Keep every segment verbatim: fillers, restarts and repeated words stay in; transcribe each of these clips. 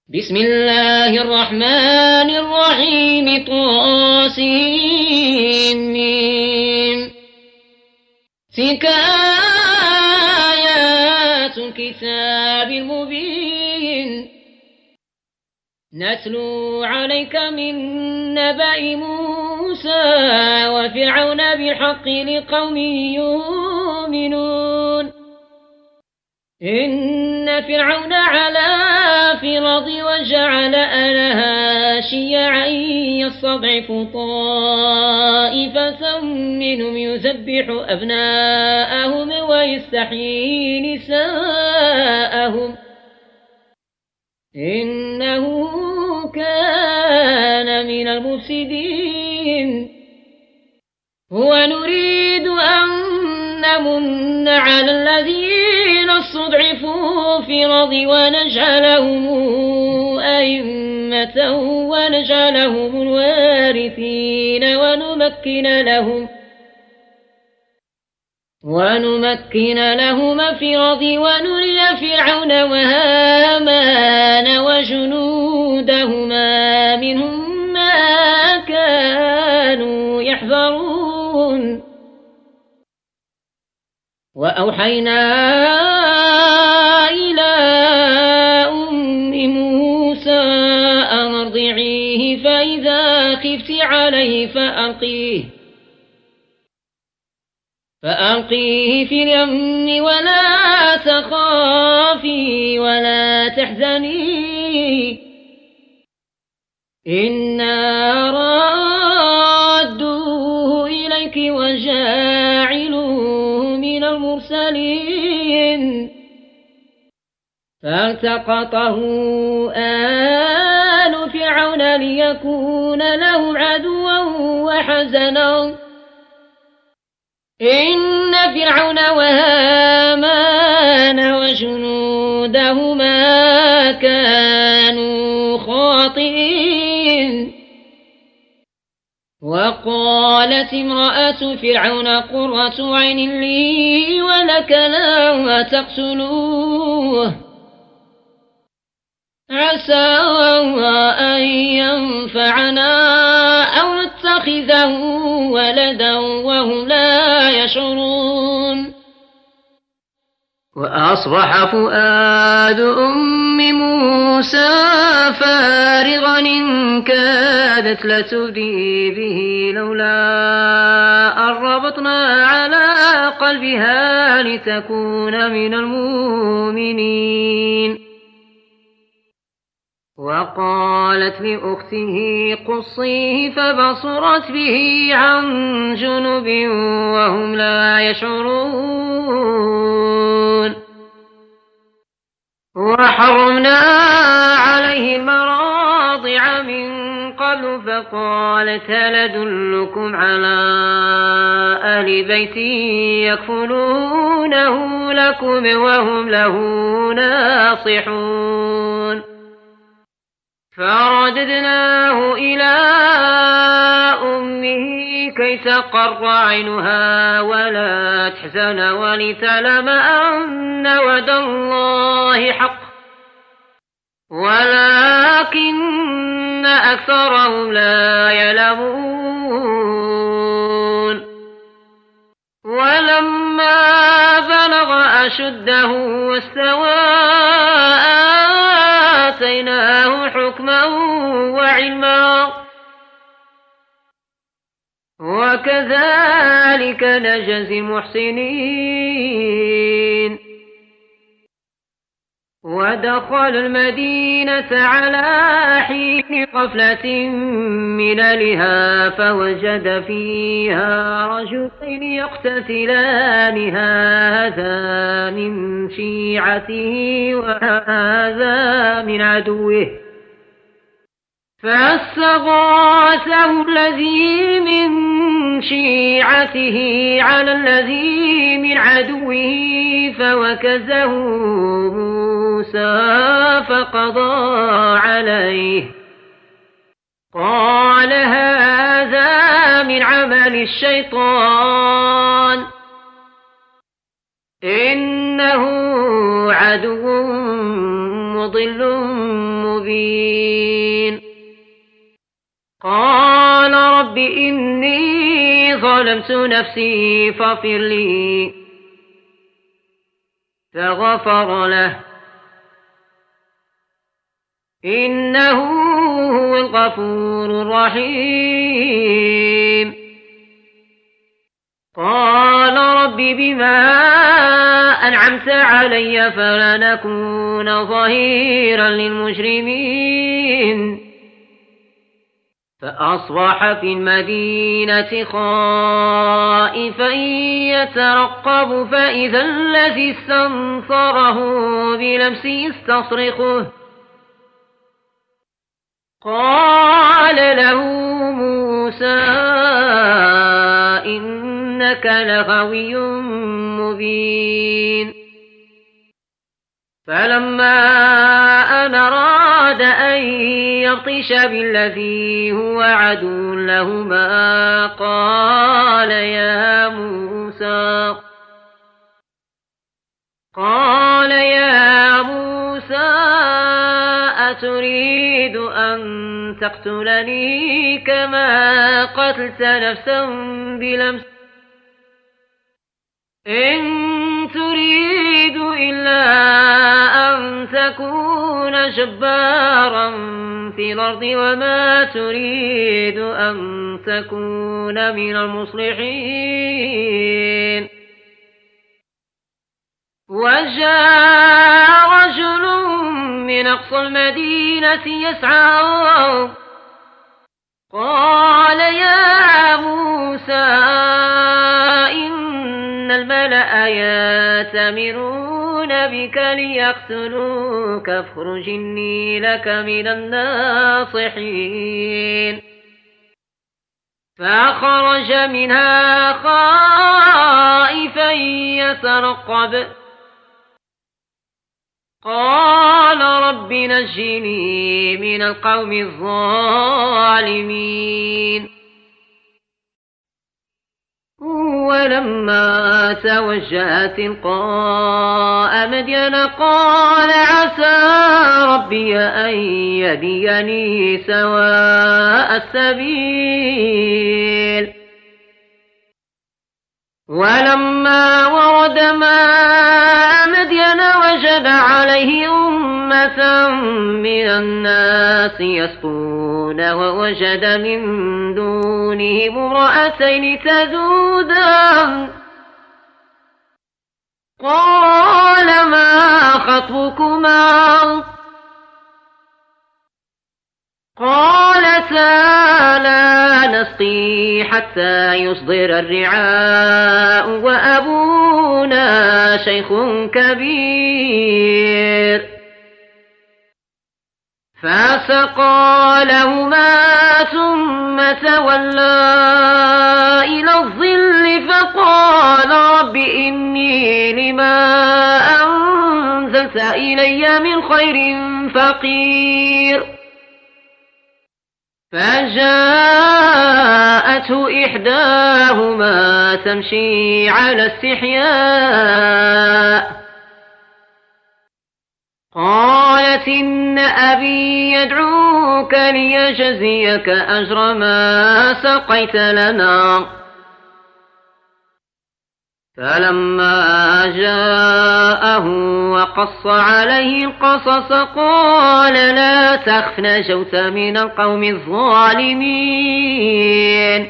بسم الله الرحمن الرحيم طاسين تلك آيات الكتاب المبين نتلو عليك من نبأ موسى وفرعون بالحق لقوم يؤمنون إن فرعون علا في الأرض وجعل أهلها شيعا يستضعف طائفة منهم يذبح أبناءهم ويستحيي نساءهم إنه كان من المفسدين ونريد أن نمن على الذين استضعفوا في الأرض ونجعلهم أئمة ونجعلهم الوارثين ونمكن لهم ونمكن لهم في الأرض ونري فرعون وهامان وجنودهما منهم ما كانوا يحذرون وأوحينا إلى أم موسى أن ارضعيه فإذا خفت عليه فألقيه فألقيه في اليم ولا تخافي ولا تحزني إنا رادوه إليك وجاعلوه من المرسلين فالتقطه آل فرعون ليكون لهم عدوا وحزنا إن فرعون وهامان وجنودهما كانوا خاطئين وقالت امرأة فرعون قرة عين لي ولك لا تقتلوه عسى أن ينفعنا أو نتخذه ولدا وهم لا يشعرون وأصبح فؤاد أم موسى فارغا إن كادت لتبدي به لولا أن ربطنا على قلبها لتكون من المؤمنين وقالت لأخته قصيه فبصرت به عن جنب وهم لا يشعرون وحرمنا عليه المراضع من قبل فقالت هل أدلكم على أهل بيت يكفلونه لكم وهم له ناصحون فرددناه إلى أمه كي تقر عينها ولا تحزن ولتعلم أن وعد الله حق ولكن أكثرهم لا يعلمون ولما بلغ أشده واستوى آتيناه حكما وعلما وكذلك نجزي المحسنين ودخل المدينة على حين غفلة من أهلها فوجد فيها رجلين يقتتلان هذا من شيعته وهذا من عدوه فاستغاثه الذي من شيعته على الذي من عدوه فوكزه موسى فقضى عليه قال هذا من عمل الشيطان إنه عدو مضل مبين. قال رب إني ظلمت نفسي فاغفر لي، فغفر له إنه هو الغفور الرحيم. قال رب بما أنعمت علي فلن أكون ظهيرا للمجرمين. فأصبح في المدينة خائفا يترقب فإذا الذي استنصره بلمس يستصرخه. قال له موسى إنك لغوي مبين. فلما أن أراد أن يبطش بالذي هو عدو لهما قال يا موسى قال يا موسى أتريد أن تقتلني كما قتلت نفسا بلمس إن تريد إلا أن تكون جبارا في الأرض وما تريد أن تكون من المصلحين. وجاء رجل من أقصى المدينة يسعى قال يا موسى إن الملأ يأتمرون بك ليقتلوك فاخرج إني لك من الناصحين. فخرج منها خائفا يترقب قال رب نجني من القوم الظالمين. ولما توجه تلقاء مدين قال عسى ربي أن يهديني سواء السبيل. ولما ورد ماء مدين وجد عليه أمة من الناس يسقون ووجد من دونهم امرأتين تذودان قال ما خطبكما قالتا لا نسقي حتى يصدر الرعاء وأبونا شيخ كبير. فسقى لهما ثم تولى إلى الظل فقال رب إني لما أنزلت إلي من خير فقير. فجاءته إحداهما تمشي على استحياء قالت إن أبي يدعوك ليجزيك أجر ما سقيت لنا. فلما جاءه وقص عليه القصص قال لا تخف نجوت من القوم الظالمين.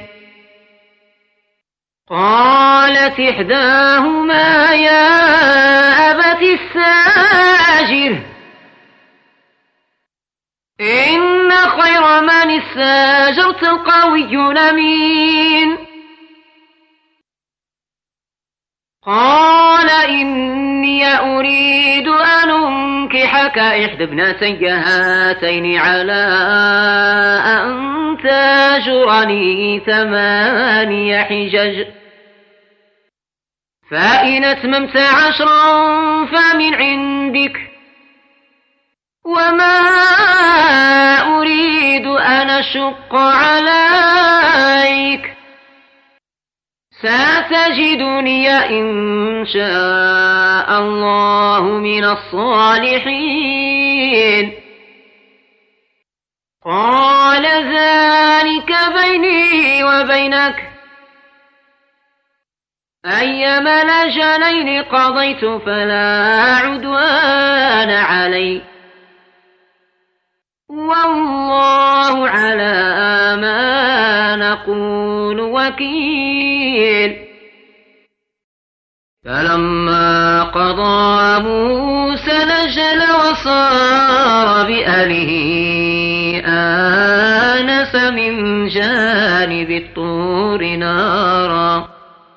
قالت إحداهما يا أبت استاجره إن خير من استاجرت القوي الأمين. قال إني أريد أن أنكحك إحدى ابنتي هاتين على أن تأجرني ثماني حجج فإن أتممت عشرا فمن عندك وما أريد أن أشق عليك ستجدني إن شاء الله من الصالحين. قال ذلك بيني وبينك، أيما الأجلين قضيت فلا عدوان علي، والله على ما نقول وكيل. فلما قضى موسى الأجل وصار بأهله آنس من جانب الطور نارا،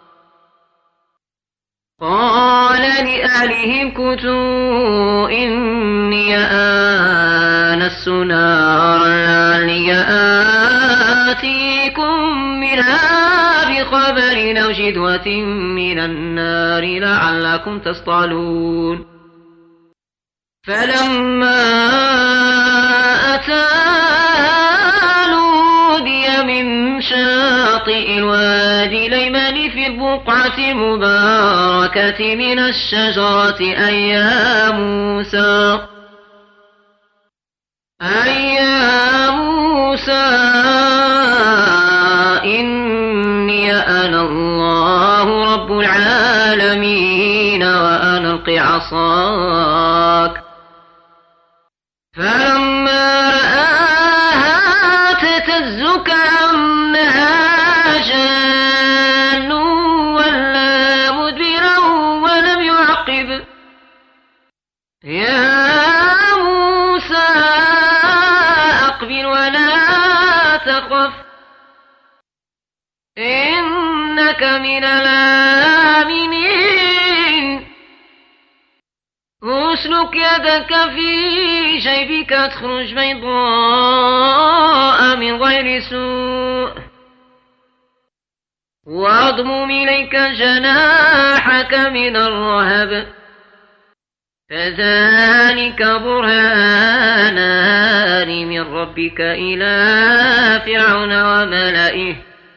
قال لأهلهم كثوا إني آنست نارا لعلي آتيكم منها بخبر أو جذوة من النار لعلكم تصطلون. فلما أتى نودي من شاطئ الوادي الأيمن في البقعة المباركة من الشجرة أي يا موسى أي يا موسى إني أنا الله رب العالمين وأن ألق عصاك. فلما رآها تهتز كأنها جان ولا مدبرا ولم يعقب، يا موسى أقبل ولا تخف إنك من الآمنين. اسلك يدك في جيبك تخرج بيضاء من غير سوء، واضمم إليك جناحك من الرهب، فذلك برهانان من ربك إلى فرعون وملئه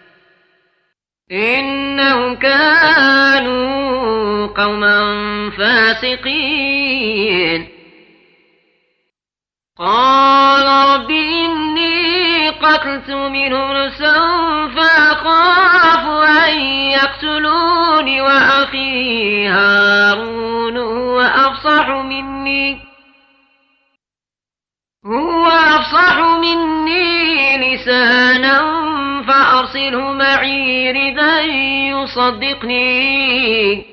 إنهم كانوا قوما فاسقين. قال رب إني قتلت منهم نفسا فأخاف أن يقتلوني وأخي هارون هو أفصح مني هو أفصح مني لسانا فأرسله معي ردا يصدقني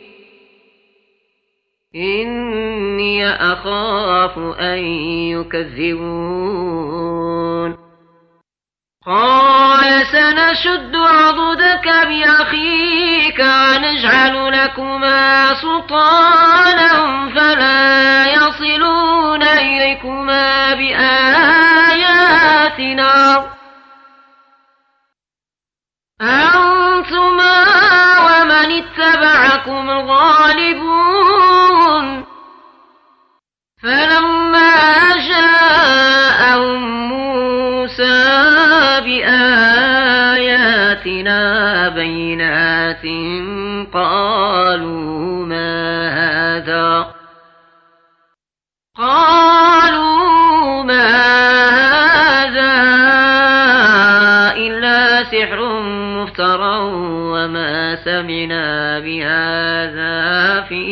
إني أخاف أن يكذبون. قال سنشد عضدك بأخيك ونجعل لكما سلطانا فلا يصلون إليكما بآياتنا أنتما ومن اتبعكم الغالبون. فلما جاءهم موسى بآياتنا بينات قالوا ما هذا قالوا ما هذا إلا سحر مفترى وما سمعنا بهذا في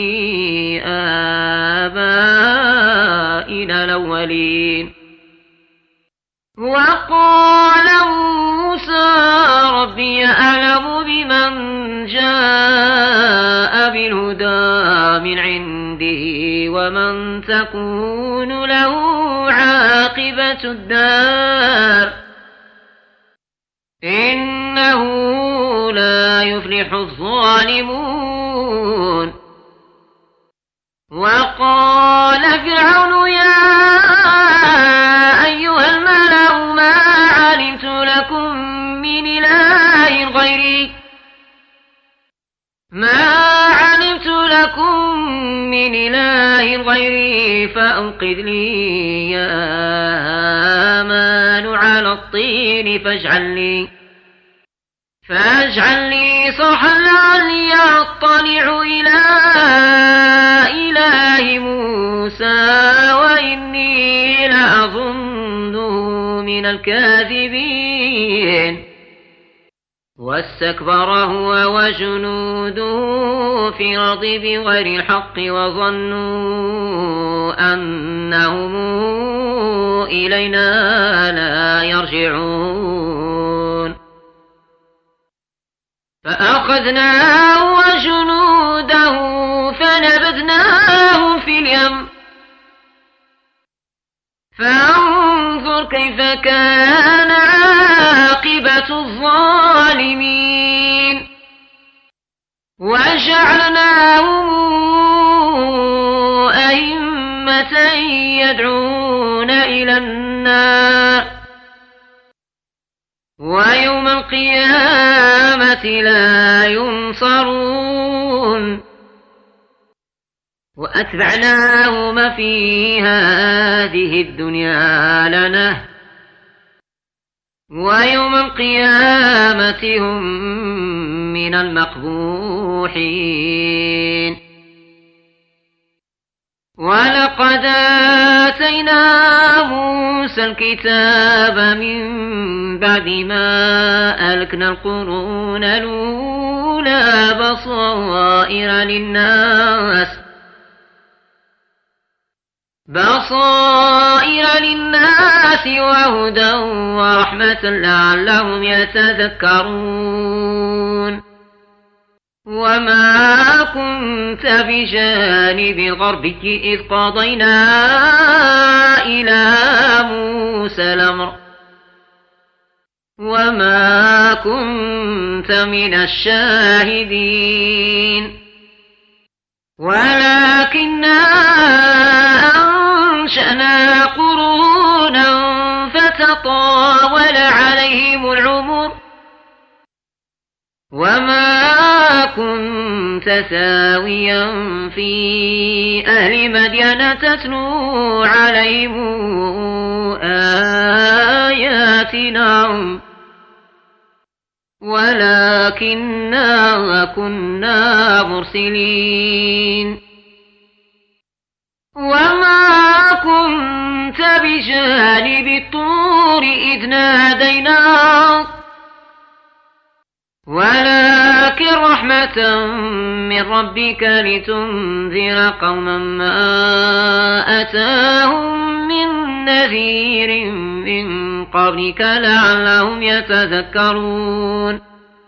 آبائنا الأولين. وقال موسى ربي أعلم بمن جاء بالهدى من عنده ومن تكون له عاقبة الدار إنه لا يفلح الظالمون. وقال فرعون يا أيها الملأ ما علمت لكم من إله غيري ما علمت لكم من إله غيري فأوقد لي يا هامان على الطين فاجعل لي فاجعل لي صرحا لعلي أطلع إلى إله موسى وإني لأظنه من الكاذبين واستكبر هو وجنوده في الأرض بغير الحق وظنوا أنهم إلينا لا يرجعون فأخذناه وجنوده فنبذناهم في اليم فانظر كيف كان عاقبة الظالمين وجعلناهم أئمة يدعون إلى النار ويوم القيامة لا ينصرون وأتبعناهم في هذه الدنيا لعنة ويوم القيامة هم من المقبوحين ولقد آتينا موسى الكتاب من بعد ما أهلكنا القرون الأولى بصائر للناس بصائر للناس وهدى ورحمة لعلهم يتذكرون وما كنت بجانب الغربي إذ قضينا إلى موسى الأمر وما كنت من الشاهدين ولكننا أنشأنا قرونا فتطاول عليهم العمر وما كنت ساويا في أهل مدين تتلو عليهم آياتنا ولكننا كنا مرسلين وما كنت بجانب الطور إذ ناديناك ولكن رحمة من ربك لتنذر قوما ما أتاهم من نذير من قبلك لعلهم يتذكرون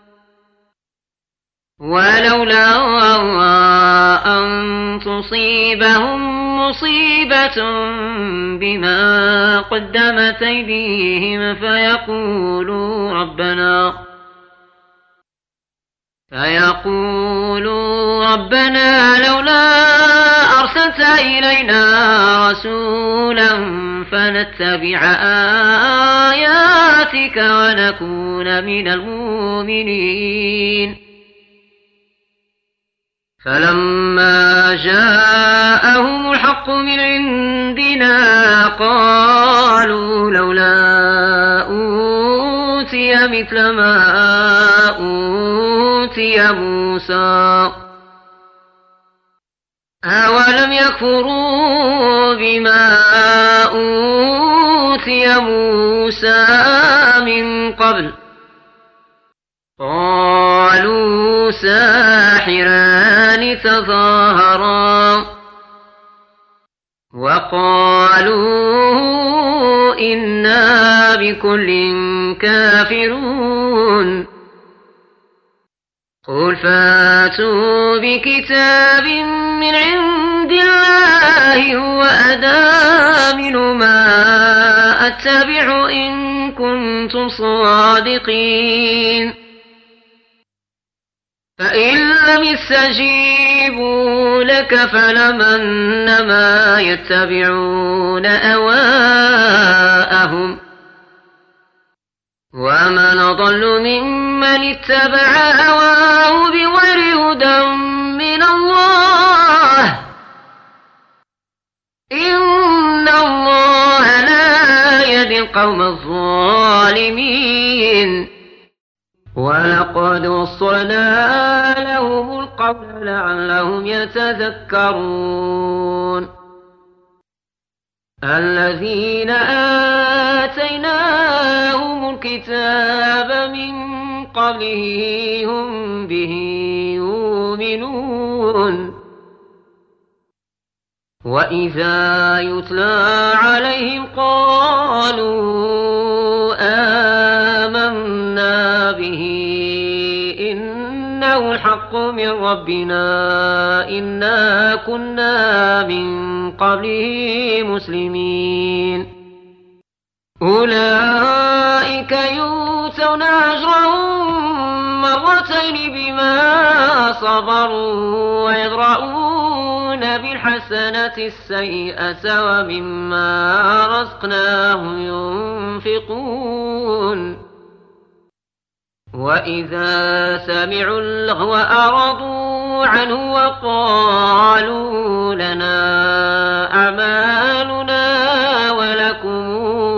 ولولا أن تصيبهم مصيبة بما قدمت أيديهم فيقولوا ربنا فيقولوا ربنا لولا أرسلت إلينا رسولا فنتبع آياتك ونكون من المؤمنين فلما جاءهم الحق من عندنا قالوا لولا أوتي مثل ما أوتي موسى أولم يكفروا بما أوتي موسى من قبل قالوا ساحران تظاهرا وقالوا إنا بكل كافرون قل فاتوا بكتاب من عند الله هو أهدى منه ما أتبع إن كنتم صادقين فإن لم يستجيبوا لك فلمن ما يتبعون أواءهم ومن أضل ممن اتبع هواه بغير هدى من الله إن الله لا يهدي القوم الظالمين ولقد وصلنا لهم القول لعلهم يتذكرون الذين آتيناهم الكتاب من قبله هم به يؤمنون وإذا يتلى عليهم قالوا آمنا به إنه الحق من ربنا إنا كنا من قبله مسلمين أولئك يؤتون أجرهم مرتين بما صبروا ويدرؤون بالحسنة السيئة ومما رزقناهم ينفقون وإذا سمعوا اللغو أعرضوا عنه وقالوا لنا أعمالنا ولكم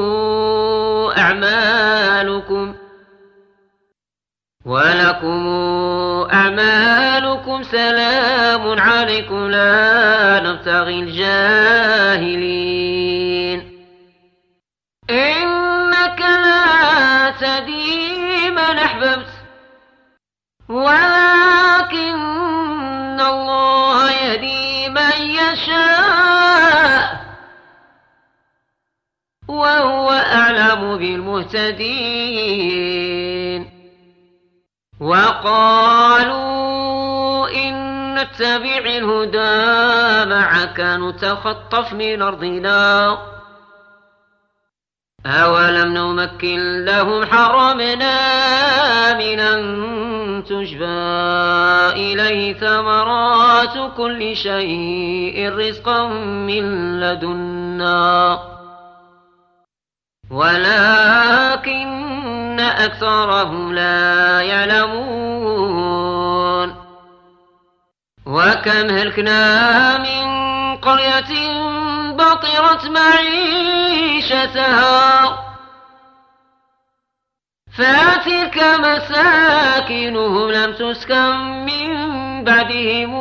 أعمالكم ولكم أعمالكم سلام عليكم لا نبتغي الجاهلين إنك لا تهدي من أحببت ولكن الله يهدي من يشاء وهو أعلم بالمهتدين وقالوا إن نتبع الهدى معك نتخطف من أرضنا أولم نمكن لهم حرمنا من أن تجبى إليه ثمرات كل شيء رزقا من لدنا ولكن أكثرهم لا يعلمون وكم هلكنا من قرية بطرت معيشتها فتلك مساكنهم لم تسكن من بعدهم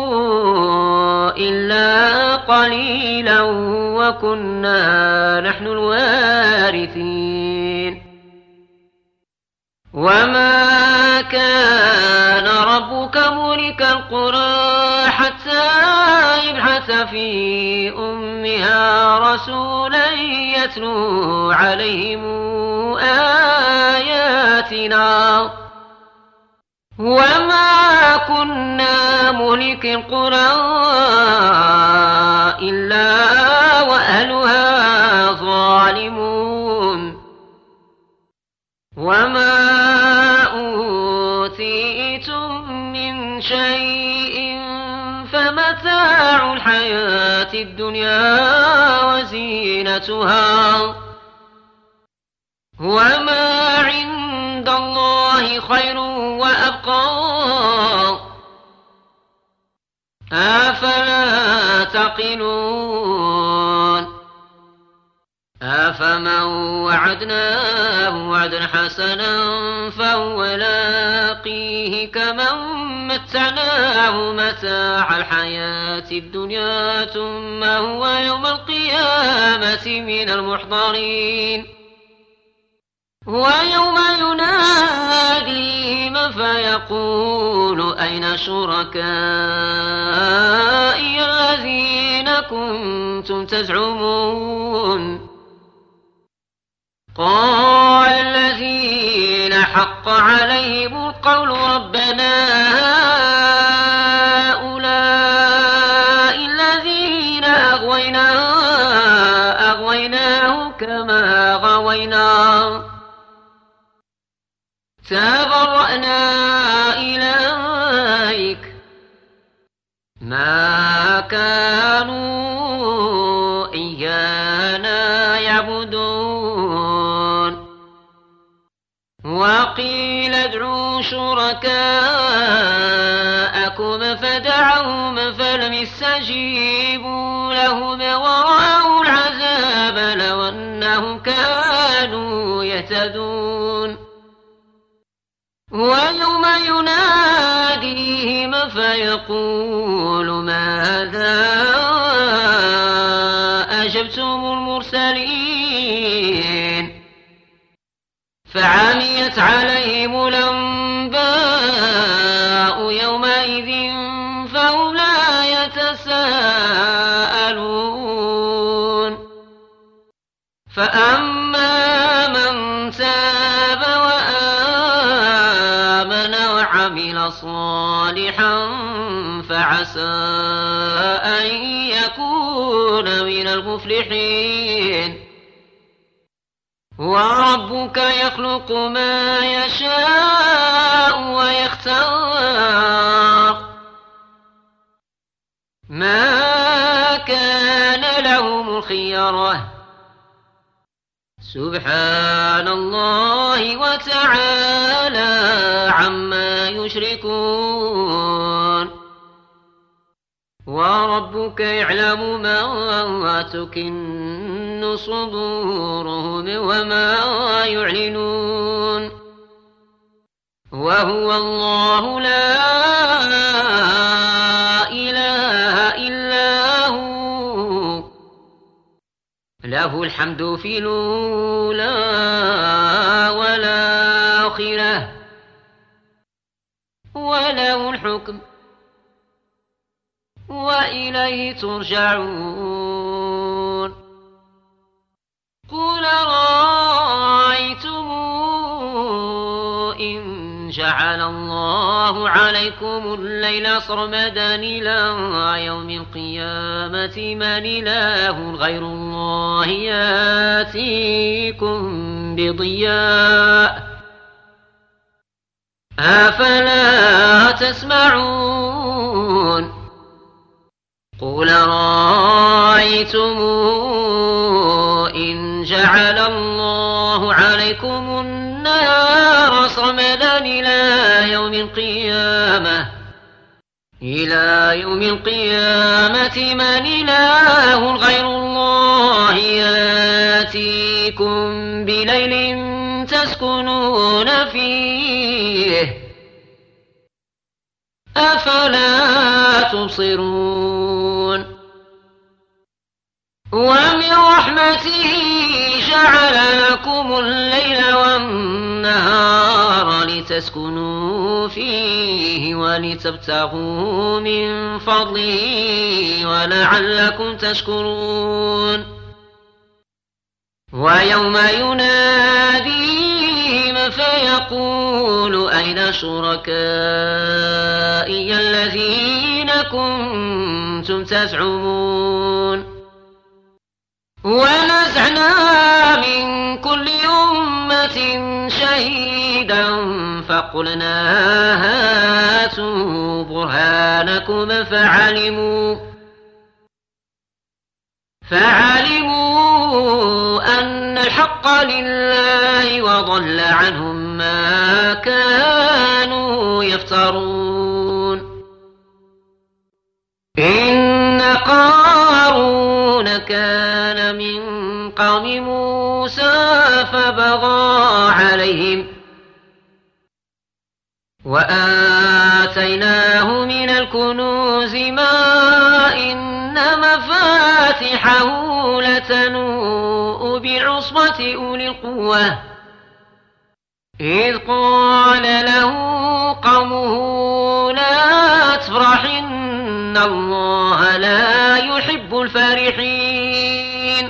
إلا قليلا وكنا نحن الوارثين وما كان ربك مهلك القرى حتى يبحث في أمها رسولا يتلو عليهم آياتنا وما كنا مهلك القرى إلا وأهلها ظالمون وما أوتيتم من شيء فمتاع الحياة الدنيا وزينتها وما عند الله خير وأبقى أفلا تعقلون أفمن وعدناه وعدا حسنا فهو لاقيه كمن متعناه متاع الحياة الدنيا ثم هو يوم القيامة من المحضرين ويوم يناديهم فيقول أين شركائي الذين كنتم تزعمون قال الذين حق عليهم القول ربنا هؤلاء الذين أغوينا أغويناهم كما غوينا تبرأنا إليك ما كانوا إيانا يعبدون وقيل ادعوا شركاءكم فدعوهم فلم يستجيبوا لهم ورأوا العذاب لو أنهم كانوا يهتدون ويوم يناديهم فيقول ماذا أجبتم المرسلين فعميت عليهم الأنباء يومئذ فهم لا يتساءلون فأما من تاب وآمن وعمل صالحا فعسى أن يكون من المفلحين وربك يخلق ما يشاء ويختار ما كان لهم الخيرة سبحان الله وتعالى عما يشركون وربك يعلم ما تكن صدورهم وما يعلنون وهو الله لا إله إلا هو له الحمد في الأولى والآخرة وله الحكم وإليه ترجعون قل رأيتم إن جعل الله عليكم الليل سرمدا إلى يوم القيامة من إله غير الله يأتيكم بضياء أفلا تسمعون قل رأيتم إن جعل الله عليكم النهار صمدا إلى يوم القيامة إلى يوم القيامة من إله غير الله يأتيكم بليل تسكنون فيه أفلا تبصرون ومن رحمته جعل لكم الليل والنهار لتسكنوا فيه ولتبتغوا من فضله ولعلكم تشكرون ويوم يناديهم فيقول أين شركائي الذين كنتم تزعمون ونزعنا من كل أمة شهيدا فقلنا هاتوا برهانكم فعلموا فعلموا أن الحق لله وضل عنهم ما كانوا يفترون إن قارون كان من قوم موسى فبغى عليهم وآتيناه من الكنوز ما إن مفاتحه لتنوء بعصبة أولي القوة إذ قال له قومه لا تفرح إن الله لا يحب الفرحين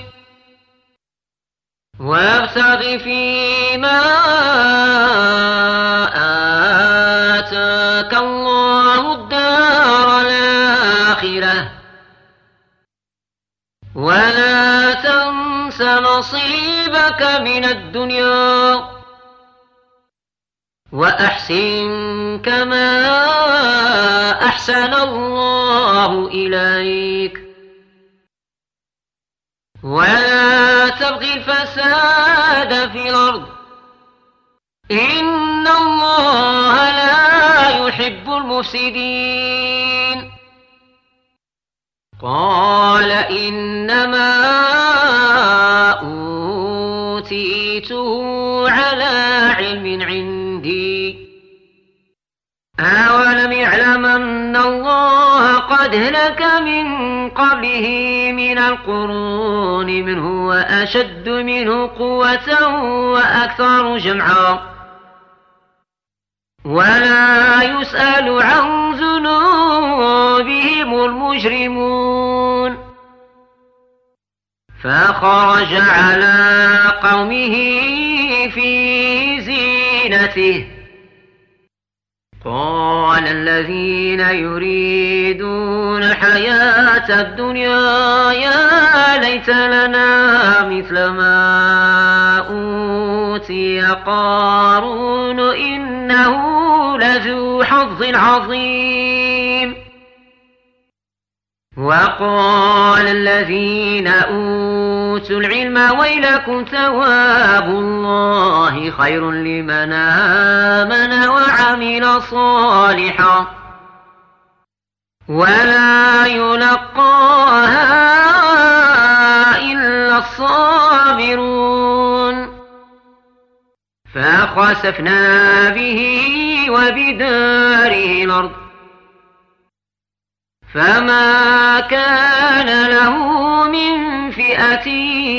وابتغ فيما آتاك الله الدار الآخرة ولا تنس نصيبك من الدنيا وأحسن كما أحسن الله إليك ولا تبغي الفساد في الأرض إن الله لا يحب المفسدين قال إنما أوتيته على علم عندي أولم يعلم أن الله قد هلك من قبله من القرون من هو أشد منه قوة وأكثر جمعا ولا يسأل عن ذنوبهم المجرمون. فخرج على قومه في زينته قال الذين يريدون الحياة الدنيا يا ليت لنا مثل ما أوتي قارون إنه لذو حظ عظيم. وقال الذين أوتوا العلم ويلكم ثواب الله خير لمن آمن وعمل صالحا ولا يلقاها إلا الصابرون. فخسفنا به وبداره الأرض فما كان له من فئة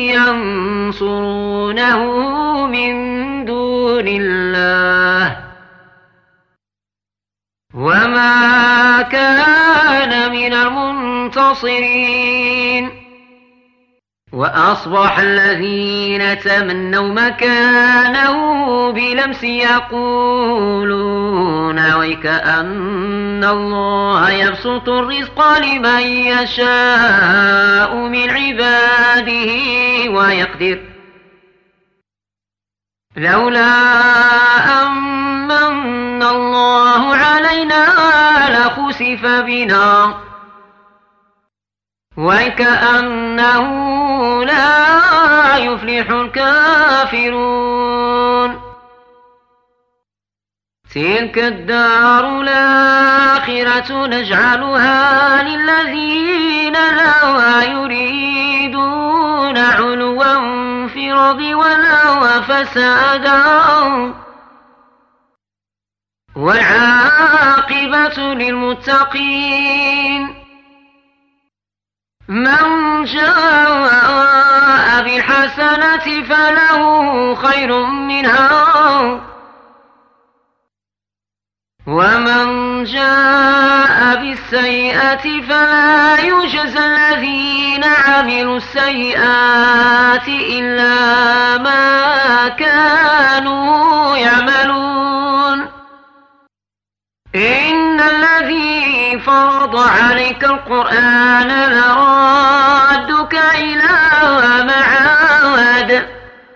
ينصرونه من دون الله وما كان من المنتصرين. وأصبح الذين تمنوا مكانه بلمس يقولون ويكأن الله يبسط الرزق لمن يشاء من عباده ويقدر لولا أمن الله علينا لخسف بنا وكأنه لا يفلح الكافرون. تلك الدار الآخرة نجعلها للذين لا يريدون علوا في الأرض ولا فسادا والعاقبة للمتقين. من جاء بالحسنة فله خير منها ومن جاء بالسيئة فلا يجزى الذين عملوا السيئات إلا ما كانوا يعملون. إن الذي فرض عليك القرآن لرادك إلى معاد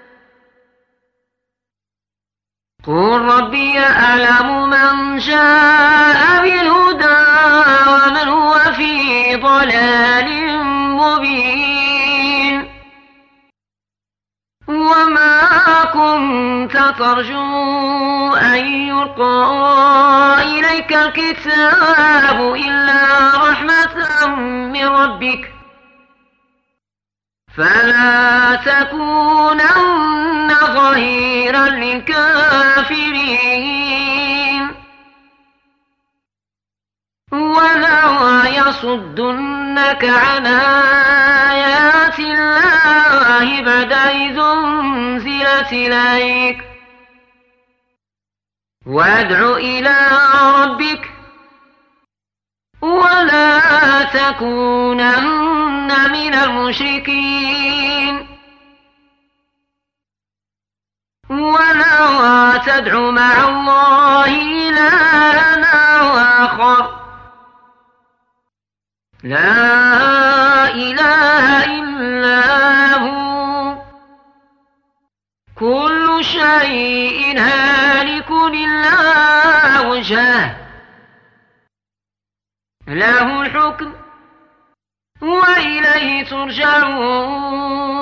قل ربي أعلم من جاء بالهدى ومن هو في ضلال مبين. وما كنت ترجو أن يلقى إليك الكتاب إلا رحمة من ربك فلا تكونن ظهيرا للكافرين ولا يصدنك عن آيات الله بعد إذ أنزلت إليك وادع إلى ربك ولا تكونن من المشركين ولا تدع مع الله إلها آخر لا إله إلا هو كل شيء هالك إلا وجهه له الحكم وإليه ترجعون.